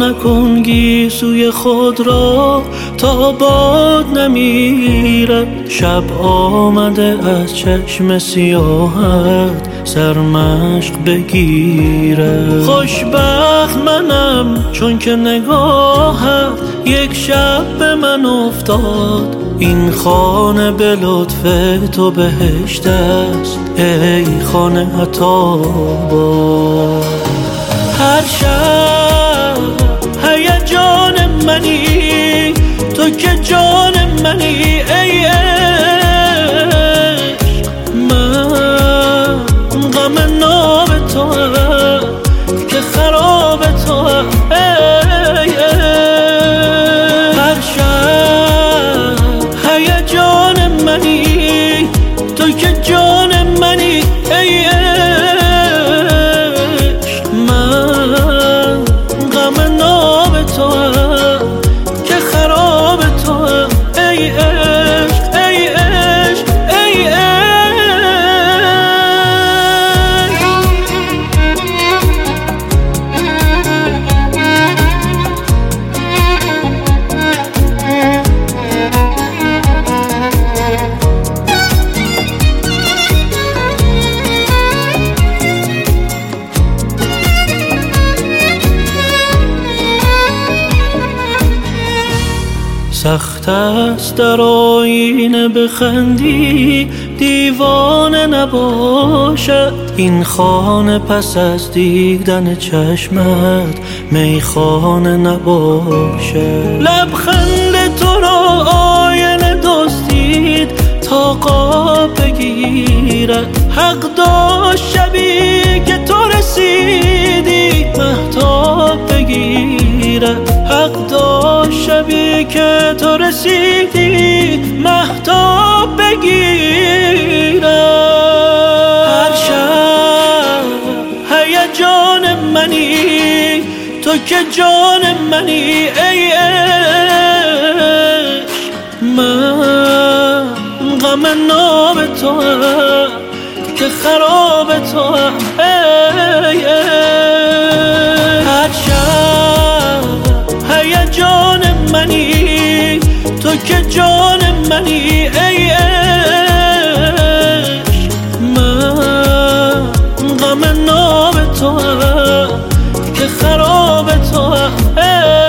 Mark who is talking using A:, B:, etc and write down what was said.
A: نکن گیسوی خود را تا باد نمیرد. شب آمده از چشم سیاهت سرمشق بگیرد. خوشبخت منم چون که نگاهت یک شب به من افتاد. این خانه به لطف تو بهشت است ای خانه عطاباد. هر شب هیجان منی تو که جان منی ای عشق. من غم ناب تو هم که خراب تو هم ای عشق. هر شب هیجان منی تو که جان منی ای عشق. سخت است در آینه بخندی دیوانه نباشد. این خانه پس از دیدن چشمت میخانه نباشد. لبخند تو را آینه دزدید تا قاب بگیرد. حق داشت شبی که تو رسیدی مهتاب بگیرد. حق داشت شبی که تو رسیدی مهتاب بگیرد. هر شب هیجان منی تو که جان منی ای عشق. من غم ناب تو هم که خراب تو هم ای عشق. هر شب هیجان منی تو که جان منی ای عشق. من غم ناب تو هم که خراب تو هم